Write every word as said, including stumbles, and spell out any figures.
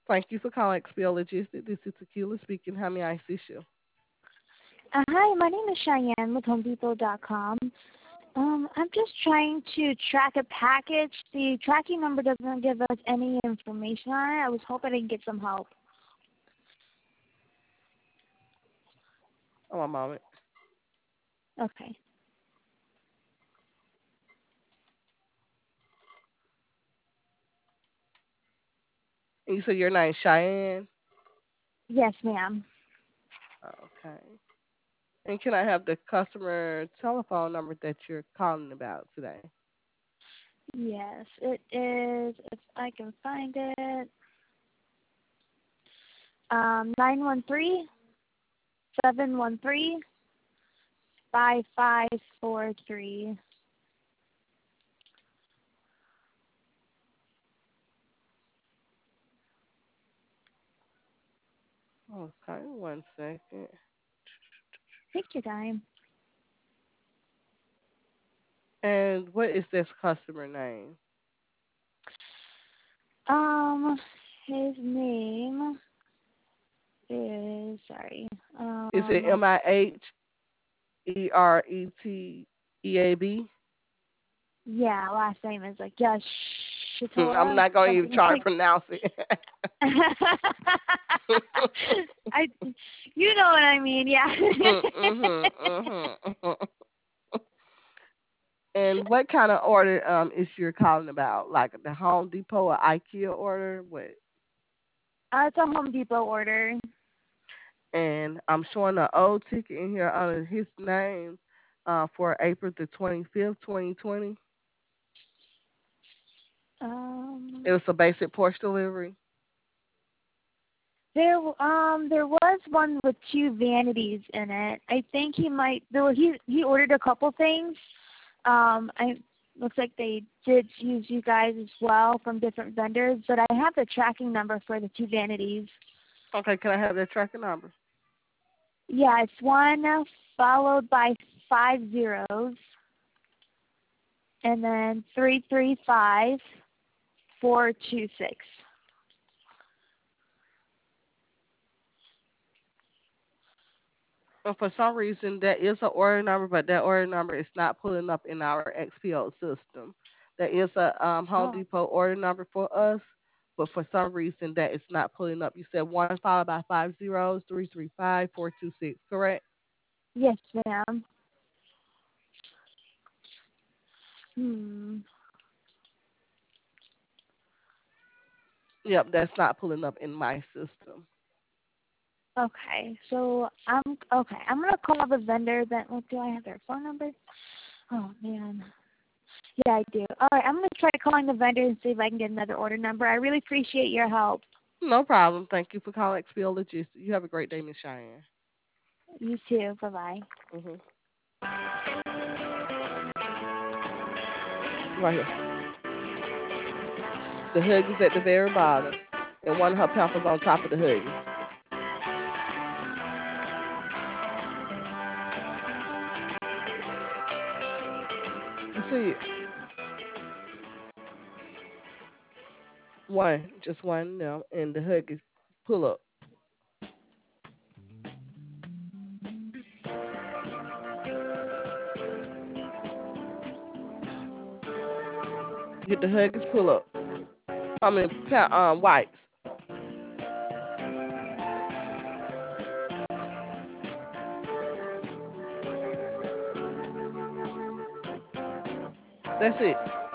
Thank you for calling X P L Logistics. This is Tequila speaking. How may I assist you? Uh, hi, my name is Cheyenne with Home Depot dot com. Um, I'm just trying to track a package. The tracking number doesn't give us any information on it. I was hoping I could get some help. Oh, one moment. Okay. And you said your name Cheyenne? Yes, ma'am. Okay. And can I have the customer telephone number that you're calling about today? Yes, it is. If I can find it, um, nine one three seven one three five five four three. Okay, one second. Take your time. And what is this customer name? Um, his name is sorry. Is it Um, M I H E R E T E A B? yeah, last name is like Yash I'm Shitola, not going to even something try to like. pronounce it. I, you know what I mean, yeah. mhm, mhm. And what kind of order um is you're calling about? Like the Home Depot or IKEA order? What? uh, it's a Home Depot order. And I'm showing an old ticket in here under his name uh, for April the twenty-fifth, twenty twenty. It Um, was a basic porch delivery. there, um, there was one with two vanities in it. I think he might. Though he he ordered a couple things. Um, I looks like they did use you guys as well from different vendors, but I have the tracking number for the two vanities. Okay, can I have that tracking number? Yeah, it's one followed by five zeros, and then three three five four two six. And for some reason, that is an order number, but that order number is not pulling up in our X P O system. There is a um, Home Oh, Depot order number for us, but for some reason, that is not pulling up. You said one followed by five zeros, three three five four two six, correct? yes, ma'am. Hmm. Yep, that's not pulling up in my system. Okay, so I'm okay. I'm gonna call the vendor. Then, what do I have their phone number? Oh man. Yeah, I do. All right, I'm gonna try calling the vendor and see if I can get another order number. I really appreciate your help. No problem. Thank you for calling X P L Logistics. You have a great day, Miss Cheyenne. You too. Bye bye. Mhm. Right here. The Huggies at the very bottom, and one of her pampers on top of the Huggies. You see it? One, just one now, and the Huggies pull up. Get the Huggies pull up. I mean, pa- um, wipes. That's it.